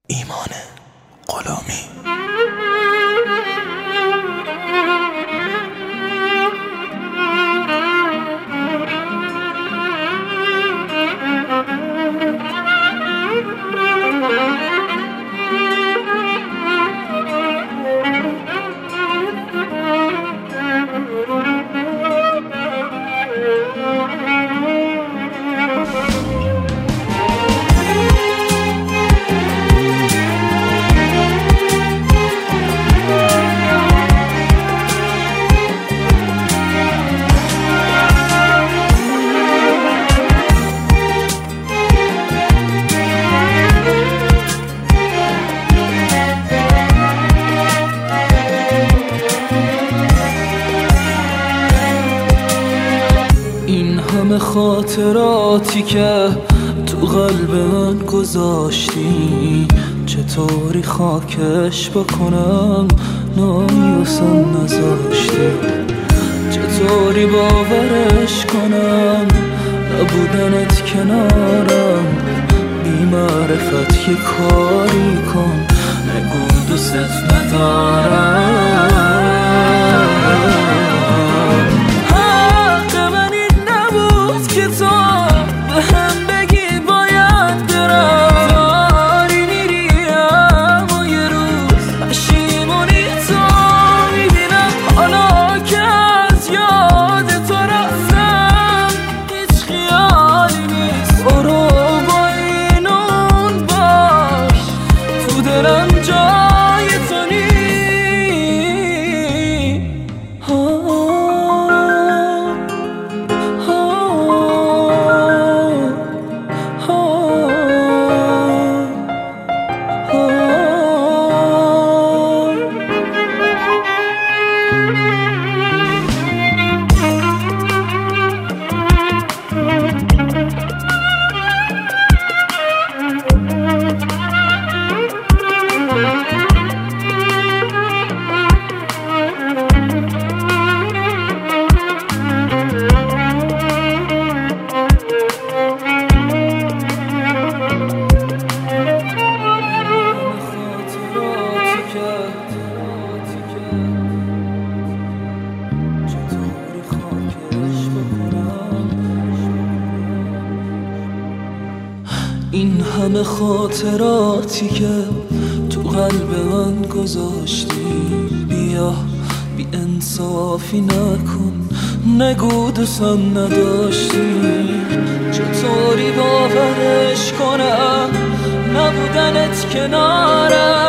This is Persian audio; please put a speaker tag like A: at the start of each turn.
A: ایمان غلامی.
B: این همه خاطراتی که تو قلب من گذاشتی، چطوری خاکش بکنم نامی واسم نذاشتی؟ چطوری باورش کنم نبودنت کنارم؟ بی معرفت یه کاری کن، نگو دوست ندارم. این همه خاطراتی که تو قلب من گذاشتی، بیا بی انصافی نکن، نگو دوستم نداشتی. چطوری باورش کنم نبودنت کنارم؟